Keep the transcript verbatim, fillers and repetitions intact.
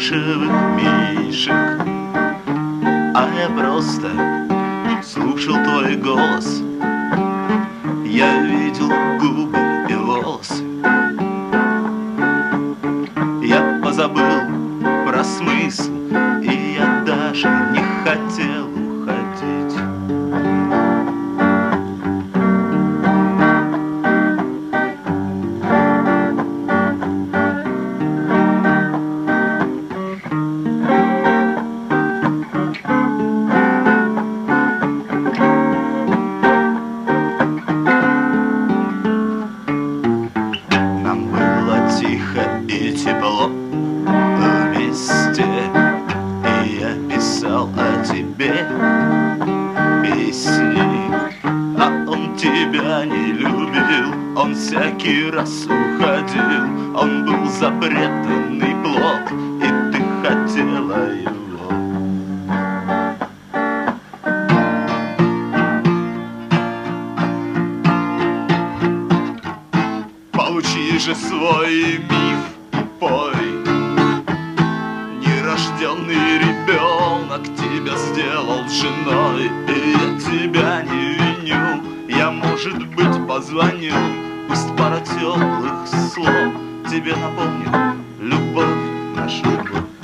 плюшевых мишек. А я просто слушал твой голос. Я видел губы и волосы. Я позабыл про смысл, и я даже не хотел уходить. И тепло вместе, и я писал о тебе песни. А он тебя не любил, он всякий раз уходил. Он был запретный плод, и ты хотела его. Получи же свой миф, пой. Нерожденный ребенок тебя сделал женой, и я тебя не виню. Я, может быть, позвоню, пусть пара теплых слов тебе напомню любовь, нашу любовь.